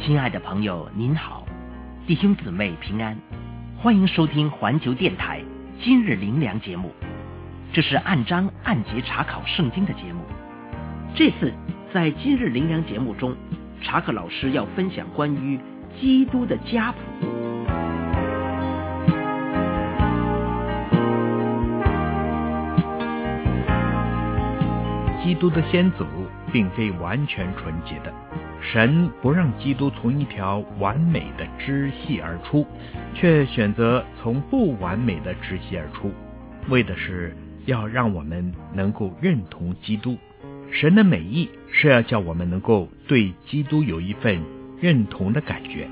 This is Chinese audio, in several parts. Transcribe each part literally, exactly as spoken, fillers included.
亲爱的朋友您好，弟兄姊妹平安，欢迎收听环球电台今日灵粮节目。这是按章按节查考圣经的节目。这次在今日灵粮节目中，查克老师要分享关于基督的家谱。 基督的先祖并非完全纯洁的，神不让基督从一条完美的支系而出，却选择从不完美的支系而出，为的是要让我们能够认同基督。神的美意是要叫我们能够对基督有一份认同的感觉。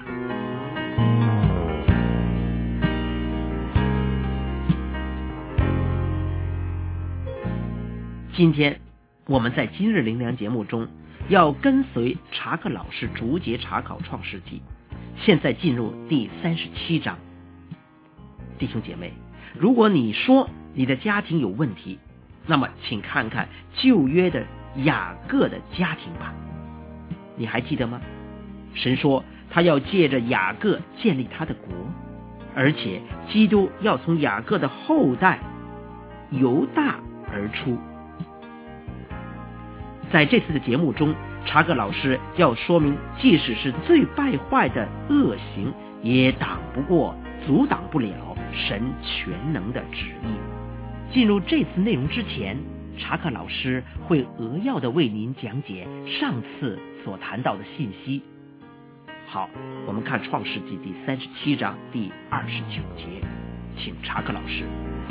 今天我们在今日灵粮节目中要跟随查克老师逐节查考创世纪，现在进入第三十七章。弟兄姐妹，如果你说你的家庭有问题，那么请看看旧约的雅各的家庭吧。你还记得吗？神说他要借着雅各建立他的国，而且基督要从雅各的后代犹大而出。在这次的节目中，查克老师要说明，即使是最败坏的恶行，也挡不过、阻挡不了神全能的旨意。进入这次内容之前，查克老师会扼要的为您讲解上次所谈到的信息。好，我们看创世纪第三十七章第二十九节，请查克老师。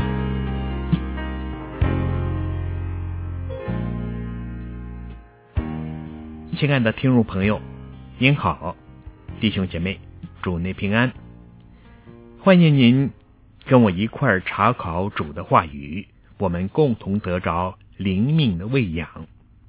亲爱的听众朋友，您好，弟兄姐妹，主内平安。欢迎您跟我一块儿查考主的话语，我们共同得着灵命的喂养。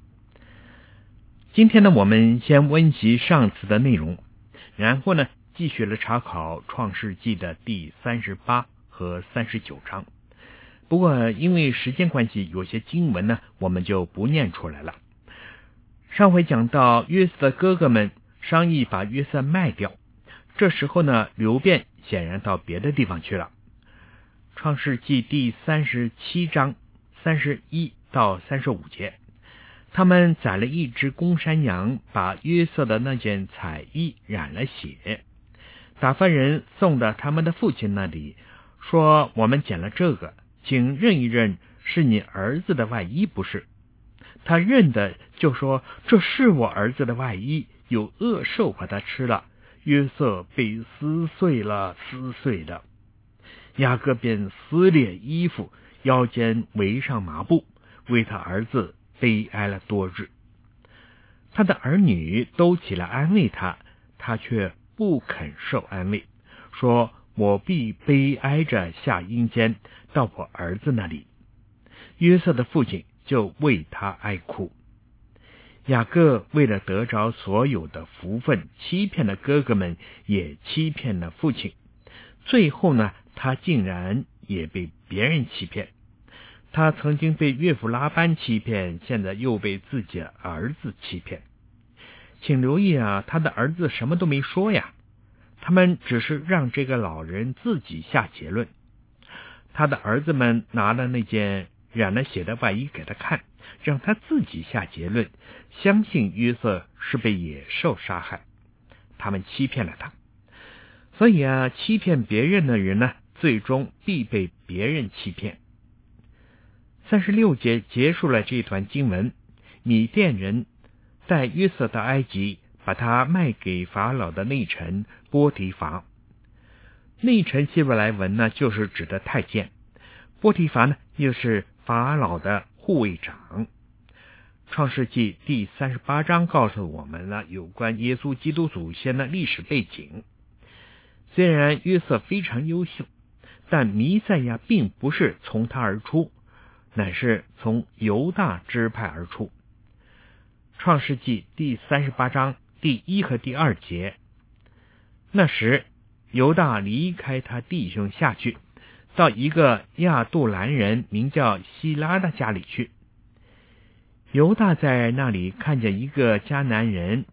今天呢，我们先温习上次的内容，然后呢，继续了查考创世纪的第三十八和三十九章。不过因为时间关系，有些经文呢，我们就不念出来了。上回讲到约瑟的哥哥们商议把约瑟卖掉，这时候呢，流便显然到别的地方去了。创世纪第三十七章三十一到三十五节，他们宰了一只公山羊，把约瑟的那件彩衣染了血，打发人送到他们的父亲那里，说我们捡了这个，请认一认是你儿子的外衣不是？他认的就说这是我儿子的外衣，有恶兽把它吃了。约瑟被撕碎了撕碎了，雅各便撕裂衣服，腰间围上麻布，为他儿子悲哀了多日。他的儿女都起来安慰他，他却不肯受安慰，说我必悲哀着下阴间到我儿子那里。约瑟的父亲就为他哀哭。雅各为了得着所有的福分，欺骗了哥哥们，也欺骗了父亲。最后呢，他竟然也被别人欺骗。他曾经被岳父拉班欺骗，现在又被自己的儿子欺骗。请留意啊，他的儿子什么都没说呀，他们只是让这个老人自己下结论。他的儿子们拿了那件染了血的外衣给他看，让他自己下结论，相信约瑟是被野兽杀害。他们欺骗了他。所以啊，欺骗别人的人呢，最终必被别人欺骗。三十六节结束了这段经文，米甸人带约瑟到埃及，把他卖给法老的内臣波提乏。内臣希伯来文呢，就是指的太监，波提乏呢，又是法老的护卫长。创世纪第三十八章告诉我们了有关耶稣基督祖先的历史背景。虽然约瑟非常优秀，但弥赛亚并不是从他而出，乃是从犹大支派而出。创世纪第三十八章第一和第二节，那时犹大离开他弟兄下去，到一个亚杜兰人名叫希拉的家里去。犹大在那里看见一个迦南人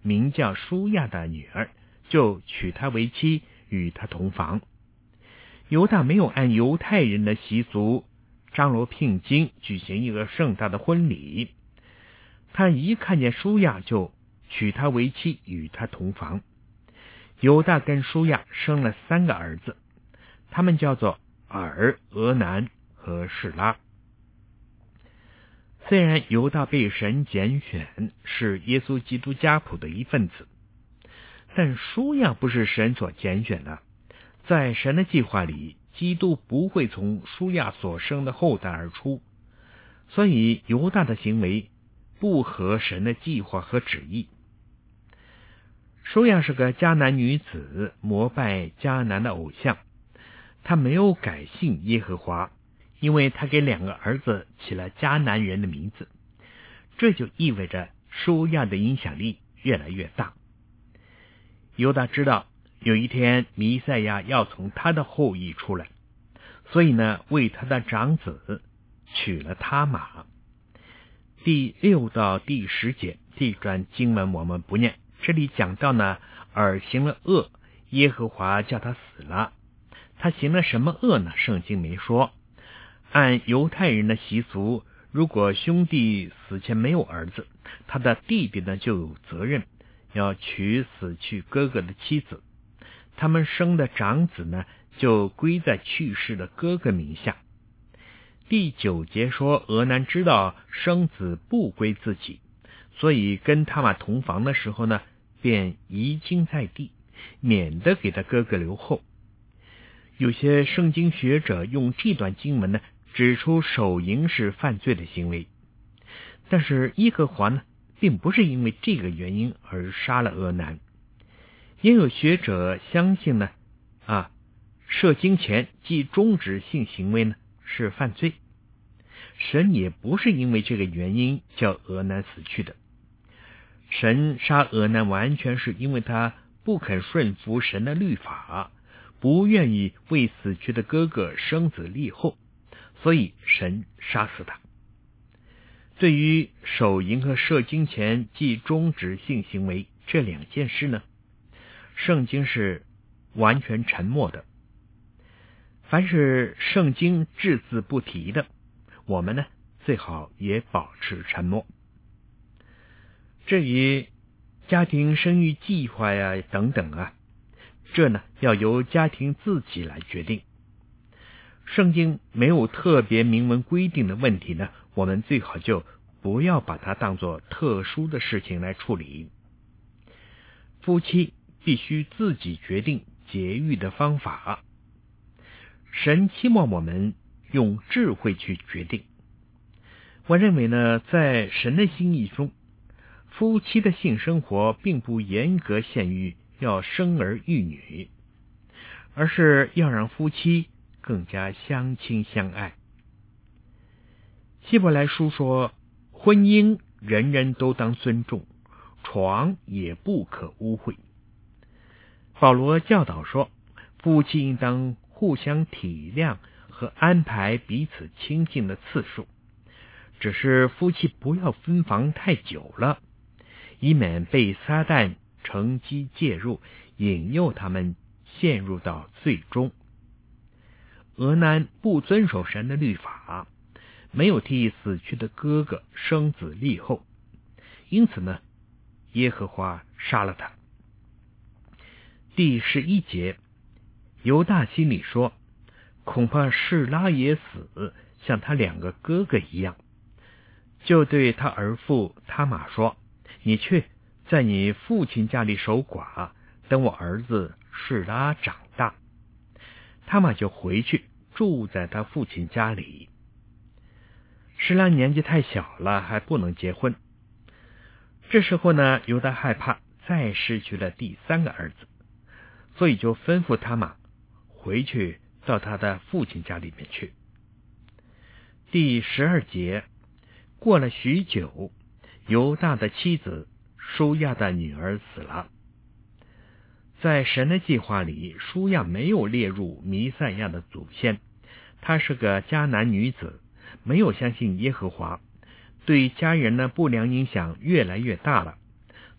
名叫舒亚的女儿，就娶她为妻，与她同房。犹大没有按犹太人的习俗张罗聘金，举行一个盛大的婚礼。他一看见舒亚，就娶她为妻，与她同房。犹大跟舒亚生了三个儿子，他们叫做尔、俄南和示拉。虽然犹大被神拣选，是耶稣基督家谱的一份子，但舒亚不是神所拣选的。在神的计划里，基督不会从舒亚所生的后代而出，所以犹大的行为不合神的计划和旨意。舒亚是个迦南女子，膜拜迦南的偶像，她没有改信耶和华，因为她给两个儿子起了迦南人的名字，这就意味着舒亚的影响力越来越大。犹大知道有一天弥赛亚要从他的后裔出来，所以呢，为他的长子娶了他玛。第六到第十节这段经文我们不念，这里讲到呢，尔行了恶，耶和华叫他死了。他行了什么恶呢？圣经没说。按犹太人的习俗，如果兄弟死前没有儿子，他的弟弟呢就有责任要娶死去哥哥的妻子，他们生的长子呢就归在去世的哥哥名下。第九节说，俄南知道生子不归自己，所以跟他玛同房的时候呢，便移经在地，免得给他哥哥留后。有些圣经学者用这段经文呢，指出手淫是犯罪的行为，但是耶和华呢，并不是因为这个原因而杀了俄南。也有学者相信呢，啊，射精前即终止性行为呢是犯罪，神也不是因为这个原因叫俄南死去的。神杀俄南完全是因为他不肯顺服神的律法，不愿意为死去的哥哥生子立后，所以神杀死他。对于手淫和射精前即终止性行为这两件事呢，圣经是完全沉默的。凡是圣经只字不提的，我们呢最好也保持沉默。至于家庭生育计划呀等等啊，这呢要由家庭自己来决定。圣经没有特别明文规定的问题呢，我们最好就不要把它当作特殊的事情来处理。夫妻必须自己决定节育的方法，神期望我们用智慧去决定。我认为呢，在神的心意中，夫妻的性生活并不严格限于要生儿育女，而是要让夫妻更加相亲相爱。希伯来书说，婚姻人人都当尊重，床也不可污秽。保罗教导说，夫妻应当互相体谅和安排彼此亲近的次数，只是夫妻不要分房太久了，以免被撒旦乘机介入，引诱他们陷入到罪中。俄南不遵守神的律法，没有替死去的哥哥生子立后，因此呢，耶和华杀了他。第十一节，犹大心里说，恐怕示拉也死，像他两个哥哥一样，就对他儿父他玛说，你去在你父亲家里守寡，等我儿子示拉长大。他玛就回去住在他父亲家里。示拉年纪太小了，还不能结婚。这时候呢，犹大害怕再失去了第三个儿子，所以就吩咐他玛回去到他的父亲家里面去。第十二节，过了许久，犹大的妻子舒亚的女儿死了。在神的计划里，舒亚没有列入弥赛亚的祖先，她是个迦南女子，没有相信耶和华，对家人的不良影响越来越大了，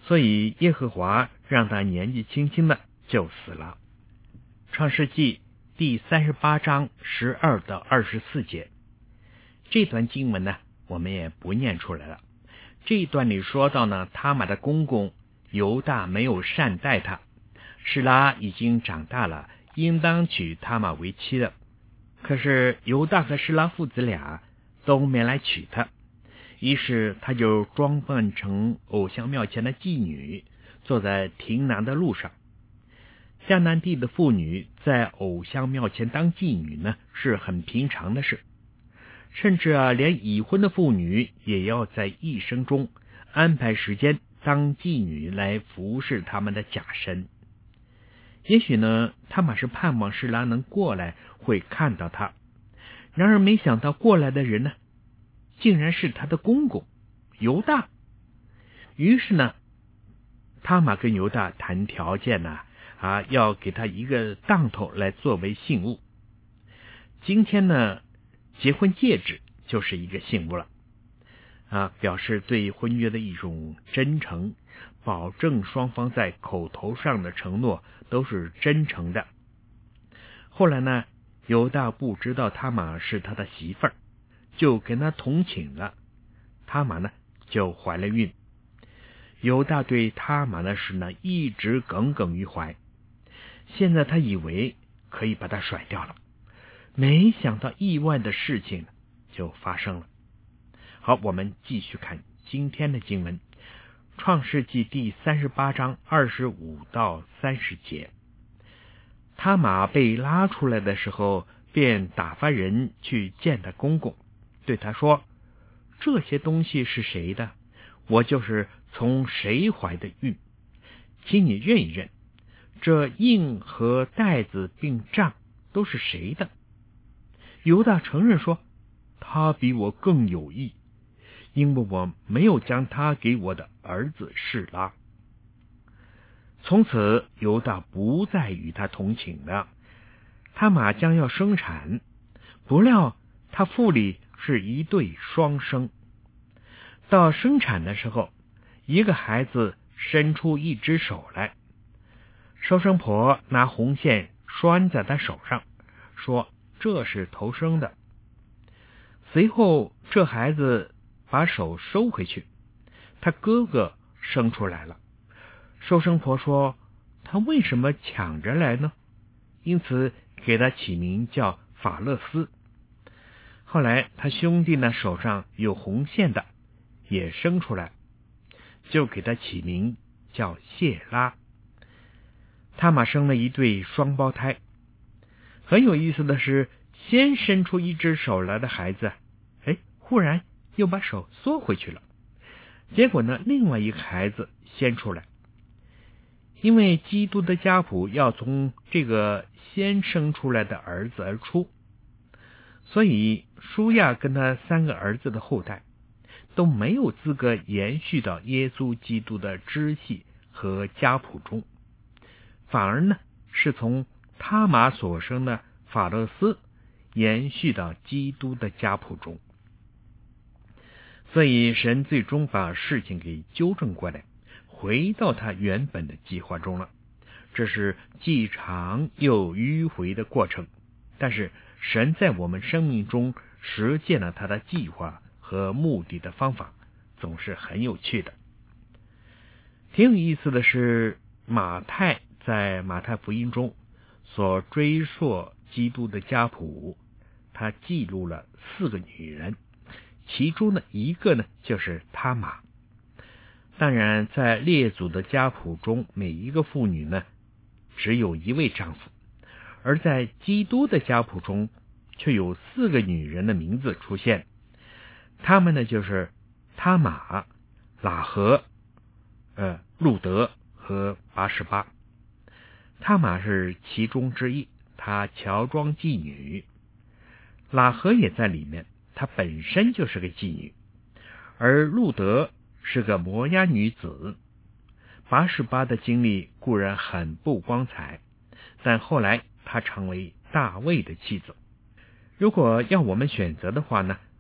所以耶和华让他年纪轻轻的就死了。创世纪第三十八章十二到二十四节，这段经文呢，我们也不念出来了。这一段里说到呢，他玛的公公犹大没有善待他，示拉已经长大了，应当娶他玛为妻了。可是犹大和示拉父子俩都没来娶她，于是他就装扮成偶像庙前的妓女，坐在亭南的路上。迦南地的妇女在偶像庙前当妓女呢，是很平常的事，甚至啊，连已婚的妇女也要在一生中安排时间当妓女来服侍他们的假神。也许呢，他们是盼望示拉能过来会看到他，然而没想到过来的人呢，竟然是他的公公犹大。于是呢，他玛跟犹大谈条件呢、啊，啊，要给他一个当头来作为信物。今天呢，结婚戒指就是一个信物了，啊，表示对婚约的一种真诚，保证双方在口头上的承诺都是真诚的。后来呢，犹大不知道他玛是他的媳妇儿，就跟他同寝了，他玛呢就怀了孕。犹大对他玛的事呢一直耿耿于怀，现在他以为可以把他甩掉了，没想到意外的事情就发生了。好，我们继续看今天的经文，创世纪第三十八章二十五到三十节。他玛被拉出来的时候，便打发人去见他公公，对他说：这些东西是谁的？我就是从谁怀的孕，请你认一认，这印和带子并杖都是谁的？犹大承认说，他比我更有义，因为我没有将他给我的儿子示拉。从此犹大不再与他同寝了。他玛将要生产，不料他腹里是一对双生。到生产的时候，一个孩子伸出一只手来，收生婆拿红线拴在他手上，说这是头生的。随后这孩子把手收回去，他哥哥生出来了。收生婆说，他为什么抢着来呢？因此给他起名叫法勒斯。后来他兄弟呢手上有红线的也生出来，就给他起名叫谢拉。他玛生了一对双胞胎。很有意思的是，先伸出一只手来的孩子，哎，忽然又把手缩回去了。结果呢，另外一个孩子先出来。因为基督的家谱要从这个先生出来的儿子而出，所以书亚跟他三个儿子的后代都没有资格延续到耶稣基督的支系和家谱中，反而呢是从他玛所生的法勒斯延续到基督的家谱中。所以神最终把事情给纠正过来，回到他原本的计划中了。这是既长又迂回的过程，但是神在我们生命中实践了他的计划和目的的方法，总是很有趣的。挺有意思的是，马太在马太福音中所追溯基督的家谱，他记录了四个女人，其中的一个呢就是他玛。当然在列祖的家谱中，每一个妇女呢只有一位丈夫，而在基督的家谱中却有四个女人的名字出现，她们呢就是他玛、喇合、呃、路德和拔示巴。他玛是其中之一，她乔装妓女。喇合也在里面，她本身就是个妓女。而路德是个摩押女子。拔示巴的经历固然很不光彩，但后来她成为大卫的妻子。如果要我们选择的话呢，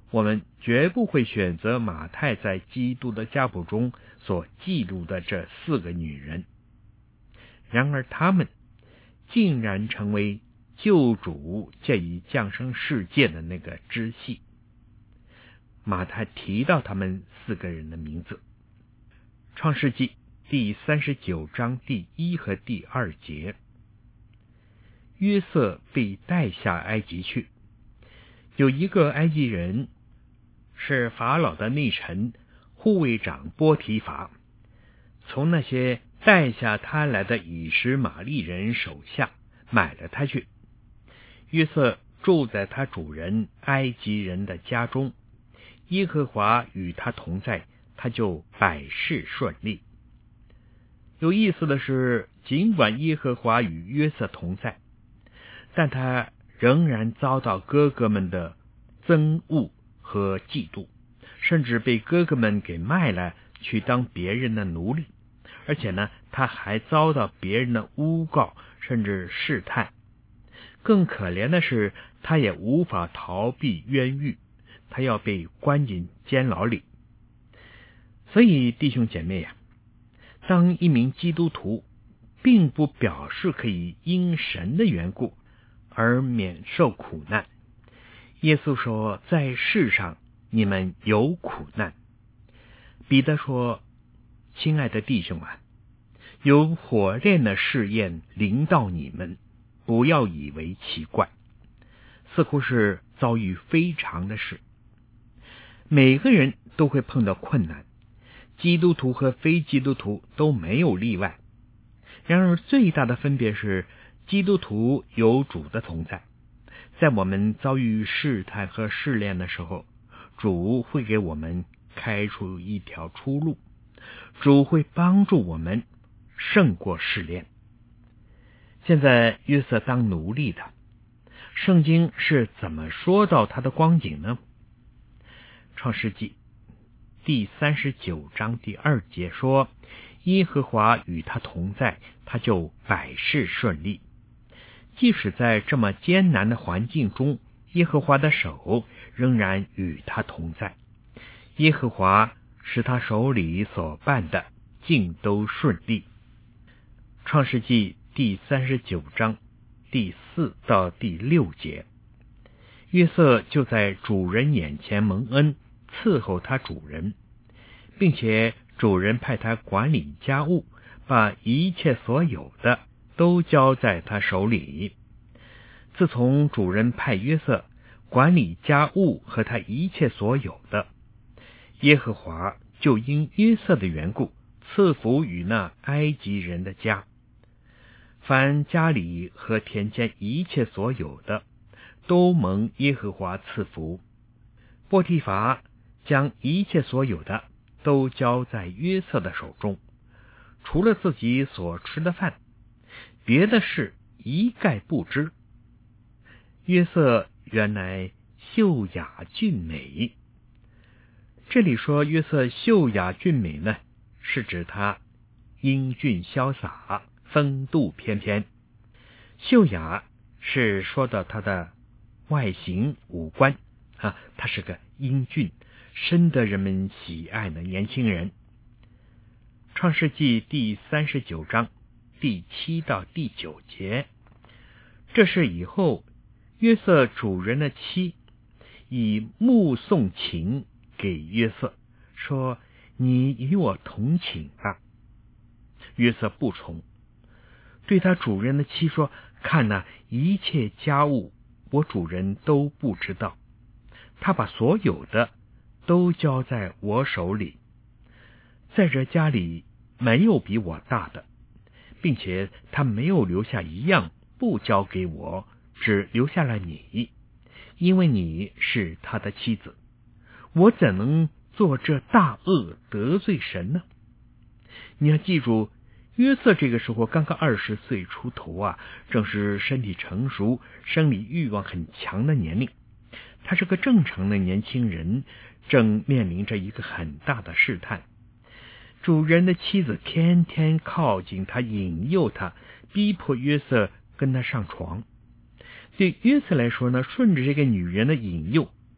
我们绝不会选择马太在基督的家谱中所记录的这四个女人。然而她们竟然成为救主借以降生世界的那个支系。马太提到他们四个人的名字。创世纪第三十九章第一和第二节，约瑟被带下埃及去，有一个埃及人是法老的内臣护卫长波提乏，从那些带下他来的以实玛利人手下买了他去。约瑟住在他主人埃及人的家中，耶和华与他同在，他就百事顺利。有意思的是，尽管耶和华与约瑟同在，但他仍然遭到哥哥们的憎恶和嫉妒，甚至被哥哥们给卖了去当别人的奴隶。而且呢，他还遭到别人的诬告，甚至试探。更可怜的是，他也无法逃避冤狱，他要被关进监牢里。所以弟兄姐妹呀、啊，当一名基督徒并不表示可以因神的缘故而免受苦难。耶稣说，在世上你们有苦难。彼得说，亲爱的弟兄啊，有火炼的试验临到你们，不要以为奇怪，似乎是遭遇非常的事。每个人都会碰到困难，基督徒和非基督徒都没有例外。然而最大的分别是，基督徒有主的同在，在我们遭遇试探和试炼的时候，主会给我们开出一条出路，主会帮助我们胜过试炼。现在约瑟当奴隶的，圣经是怎么说到他的光景呢？创世纪第三十九章第二节说，耶和华与他同在，他就百事顺利。即使在这么艰难的环境中，耶和华的手仍然与他同在。耶和华使他手里所办的尽都顺利。创世纪第三十九章第四到第六节，约瑟就在主人眼前蒙恩，伺候他主人，并且主人派他管理家务，把一切所有的都交在他手里。自从主人派约瑟管理家务和他一切所有的，耶和华就因约瑟的缘故赐福于那埃及人的家，凡家里和田间一切所有的都蒙耶和华赐福。波提乏将一切所有的都交在约瑟的手中，除了自己所吃的饭，别的事一概不知。约瑟原来秀雅俊美，这里说约瑟秀雅俊美呢，是指他英俊潇洒，风度翩翩。秀雅是说到他的外形五官啊，他是个英俊深得人们喜爱的年轻人。创世纪第三十九章第七到第九节，这是以后约瑟主人的妻以目送情给约瑟，说，你与我同寝吧。约瑟不从，对他主人的妻说，看哪，一切家务我主人都不知道，他把所有的都交在我手里，在这家里没有比我大的，并且他没有留下一样不交给我，只留下了你，因为你是他的妻子，我怎能做这大恶得罪神呢？你要记住，约瑟这个时候刚刚二十岁出头啊，正是身体成熟、生理欲望很强的年龄。他是个正常的年轻人，正面临着一个很大的试探。主人的妻子天天靠近他，引诱他，逼迫约瑟跟他上床。对约瑟来说呢，顺着这个女人的引诱，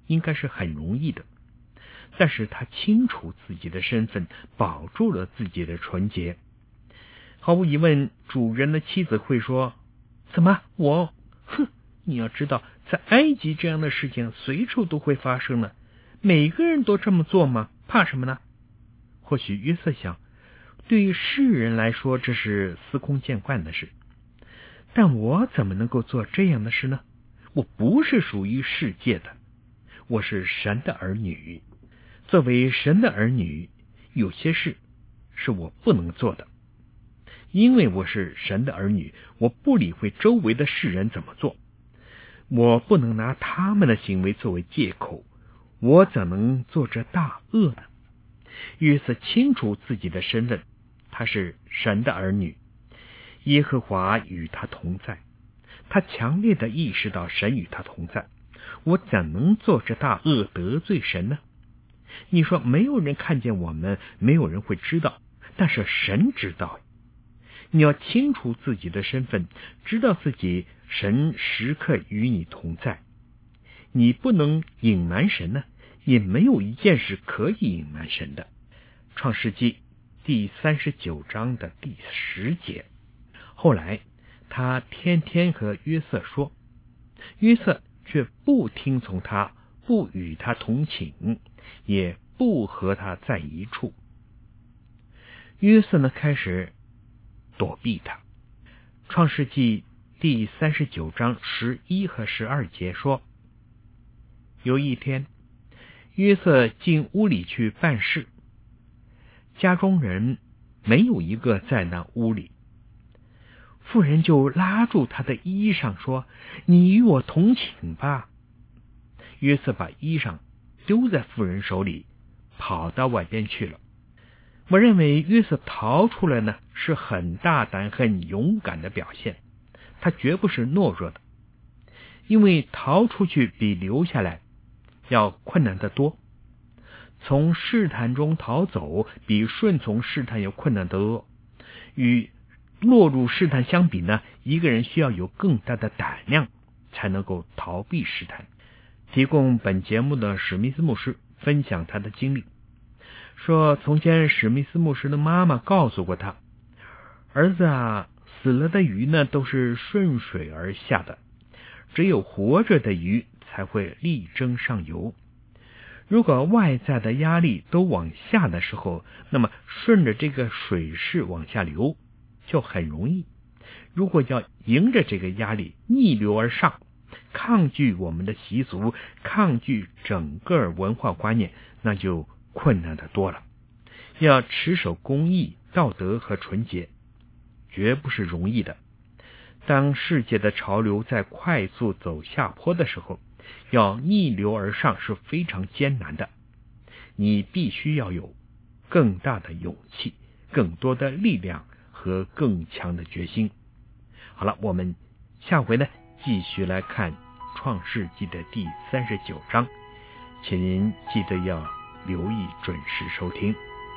应该是很容易的，但是他清楚自己的身份，保住了自己的纯洁。毫无疑问，主人的妻子会说：怎么我？哼，你要知道，在埃及这样的事情随处都会发生呢，每个人都这么做吗？怕什么呢？或许约瑟想，对于世人来说这是司空见惯的事，但我怎么能够做这样的事呢？我不是属于世界的，我是神的儿女。作为神的儿女，有些事是我不能做的。因为我是神的儿女，我不理会周围的世人怎么做，我不能拿他们的行为作为借口，我怎能做这大恶呢？约瑟清楚自己的身份，他是神的儿女，耶和华与他同在，他强烈的意识到神与他同在，我怎能做这大恶得罪神呢？你说没有人看见我们，没有人会知道，但是神知道。你要清楚自己的身份，知道自己神时刻与你同在，你不能隐瞒神呢，也没有一件事可以隐瞒神的。创世纪第三十九章的第十节，后来他天天和约瑟说，约瑟却不听从他，不与他同寝，也不和他在一处。约瑟呢，开始躲避他。创世纪第三十九章十一和十二节说，有一天，约瑟进屋里去办事，家中人没有一个在那屋里，妇人就拉住他的衣裳说，你与我同寝吧。约瑟把衣裳丢在妇人手里，跑到外边去了。我认为约瑟逃出来呢，是很大胆很勇敢的表现，他绝不是懦弱的，因为逃出去比留下来要困难得多。从试探中逃走比顺从试探要困难得多，与落入试探相比呢，一个人需要有更大的胆量才能够逃避试探。提供本节目的史密斯牧师分享他的经历，说从前史密斯牧师的妈妈告诉过他，儿子啊，死了的鱼呢都是顺水而下的，只有活着的鱼才会力争上游。如果外在的压力都往下的时候，那么顺着这个水势往下流就很容易。如果要迎着这个压力逆流而上，抗拒我们的习俗，抗拒整个文化观念，那就困难的多了。要持守公义、道德和纯洁，绝不是容易的。当世界的潮流在快速走下坡的时候，要逆流而上是非常艰难的。你必须要有更大的勇气、更多的力量和更强的决心。好了，我们下回呢继续来看创世纪的第三十九章，请您记得要留意准时收听。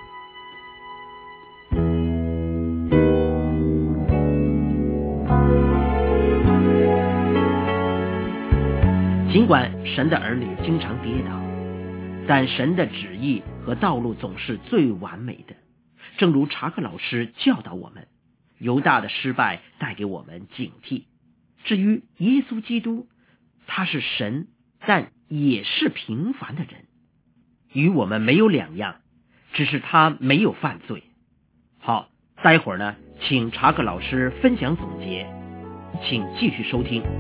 尽管神的儿女经常跌倒，但神的旨意和道路总是最完美的。正如查克老师教导我们，犹大的失败带给我们警惕。至于耶稣基督，他是神，但也是平凡的人，与我们没有两样，只是他没有犯罪。好，待会儿呢，请查克老师分享总结，请继续收听。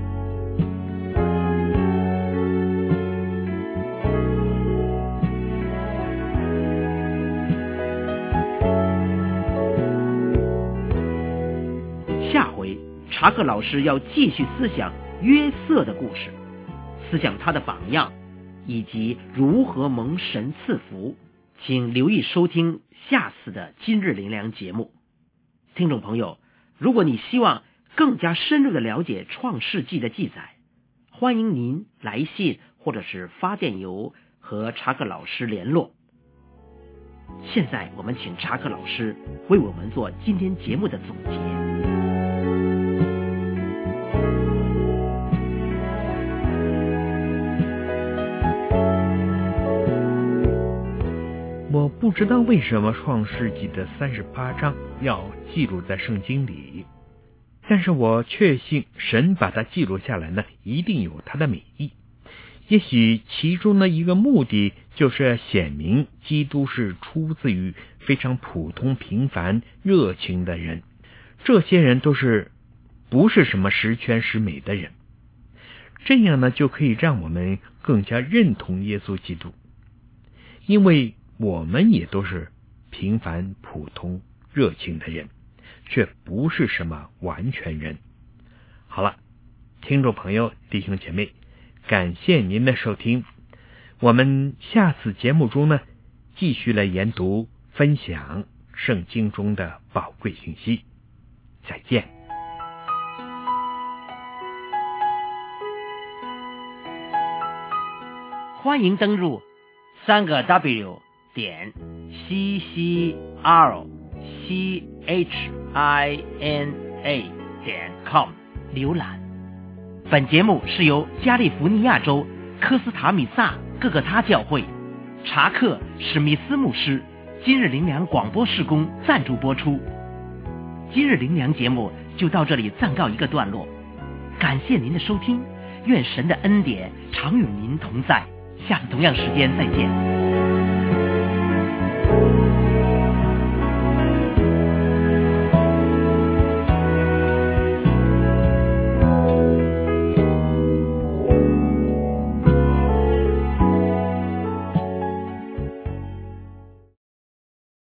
下回查克老师要继续思想约瑟的故事，思想他的榜样，以及如何蒙神赐福。请留意收听下次的今日灵粮节目。听众朋友，如果你希望更加深入的了解创世纪的记载，欢迎您来信或者是发电邮和查克老师联络。现在我们请查克老师为我们做今天节目的总结。 我不知道为什么创世纪的三十八章要记录在圣经里，但是我确信神把它记录下来呢，一定有它的美意。也许其中的一个目的就是显明基督是出自于非常普通平凡热情的人，这些人都是不是什么十全十美的人，这样呢就可以让我们更加认同耶稣基督，因为我们也都是平凡普通热情的人，却不是什么完全人。好了，听众朋友弟兄姐妹，感谢您的收听，我们下次节目中呢继续来研读分享圣经中的宝贵信息。再见。 欢迎登入三个 W 点 C C R C H I N A 点 com 浏览。本节目是由加利福尼亚州科斯塔米萨各个他教会查克史密斯牧师今日灵粮广播事工赞助播出。今日灵粮节目就到这里暂告一个段落，感谢您的收听，愿神的恩典常与您同在，下次同样时间再见。